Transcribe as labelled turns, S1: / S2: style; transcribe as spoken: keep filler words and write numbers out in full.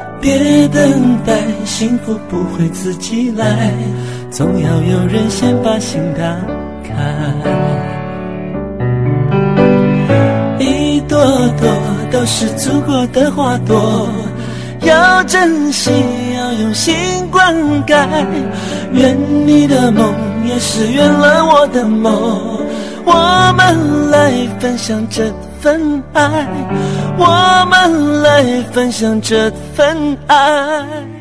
S1: 别等待，幸福不会自己来，总要有人先把心打开。一朵朵都是祖国的花朵，要珍惜，要用心灌溉。愿你的梦也是圆了我的梦，我们来分享这份爱，我们来分享这份爱。